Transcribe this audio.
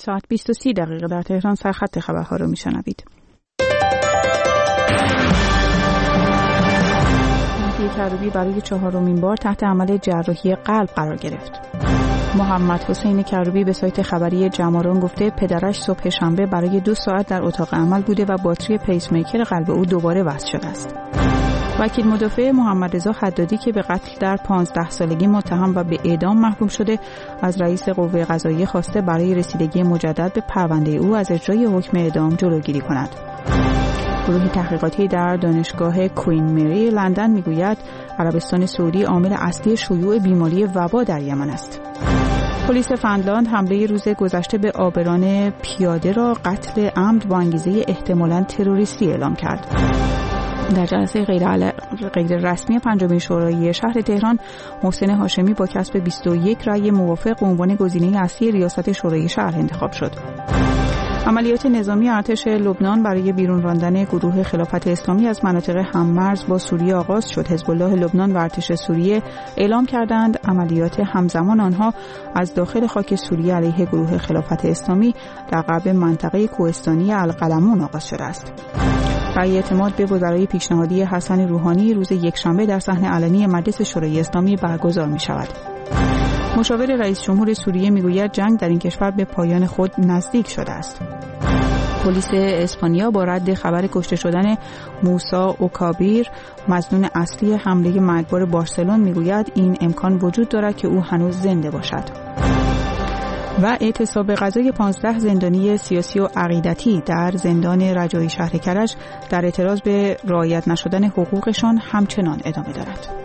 ساعت 20:30 در تهران سرخط خبرها رو میشنوید. مهدی کروبی برای 4مین بار تحت عمل جراحی قلب قرار گرفت. محمد حسین کروبی به سایت خبری جماران گفته پدرش صبح شنبه برای 2 ساعت در اتاق عمل بوده و باتری پیس میکر قلب او دوباره وصل شده است. وکیل مدافع محمد رضا حدادی که به قتل در 15 سالگی متهم و به اعدام محکوم شده از رئیس قوه قضاییه خواسته برای رسیدگی مجدد به پرونده او از اجرای حکم اعدام جلوگیری کند. گروه تحقیقاتی در دانشگاه کوین مری لندن میگوید عربستان سعودی عامل اصلی شیوع بیماری وبا در یمن است. پلیس فنلاند حمله روز گذشته به آبران پیاده را قتل عمد با انگیزه احتمالاً تروریستی اعلام کرد. در جلسه غیر رسمی 5مین شورای شهر تهران، محسن هاشمی با کسب 21 رأی موافق به عنوان گزینه اصلی ریاست شورای شهر انتخاب شد. عملیات نظامی ارتش لبنان برای بیرون راندن گروه خلافت اسلامی از مناطق هممرز با سوریه آغاز شد. حزب الله لبنان و ارتش سوریه اعلام کردند عملیات همزمان آنها از داخل خاک سوریه علیه گروه خلافت اسلامی در غرب منطقه کوهستانی القلمون آغاز شده است. رأی اعتماد به وزرای پیشنهادی حسن روحانی روز یکشنبه در صحن علنی مجلس شورای اسلامی برگزار می شود. مشاور رئیس جمهور سوریه میگوید جنگ در این کشور به پایان خود نزدیک شده است. پلیس اسپانیا با رد خبر کشته شدن موسا اوکابیر، مظنون اصلی حمله مرگبار بارسلون، میگوید این امکان وجود دارد که او هنوز زنده باشد. و اعتصاب غذای 15 زندانی سیاسی و عقیدتی در زندان رجایی شهر کرج در اعتراض به رعایت نشدن حقوقشان همچنان ادامه دارد.